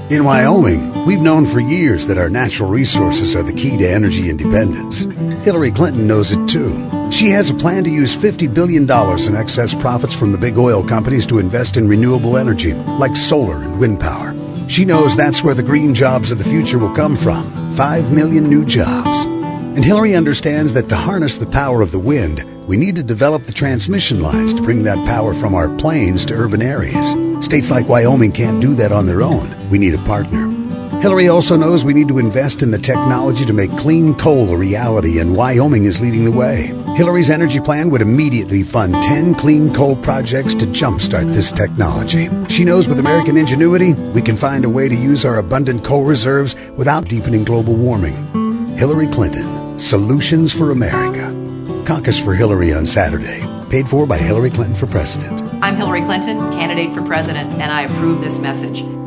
In Wyoming, we've known for years that our natural resources are the key to energy independence. Hillary Clinton knows it too. She has a plan to use $50 billion in excess profits from the big oil companies to invest in renewable energy, like solar and wind power. She knows that's where the green jobs of the future will come from, 5 million new jobs. And Hillary understands that to harness the power of the wind, we need to develop the transmission lines to bring that power from our plains to urban areas. States like Wyoming can't do that on their own. We need a partner. Hillary also knows we need to invest in the technology to make clean coal a reality, and Wyoming is leading the way. Hillary's energy plan would immediately fund 10 clean coal projects to jumpstart this technology. She knows with American ingenuity, we can find a way to use our abundant coal reserves without deepening global warming. Hillary Clinton, Solutions for America. Caucus for Hillary on Saturday. Paid for by Hillary Clinton for President. I'm Hillary Clinton, candidate for president, and I approve this message.